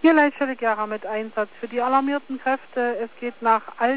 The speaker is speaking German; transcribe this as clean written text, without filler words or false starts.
Hier Leitstelle Gera mit Einsatz für die alarmierten Kräfte. Es geht nach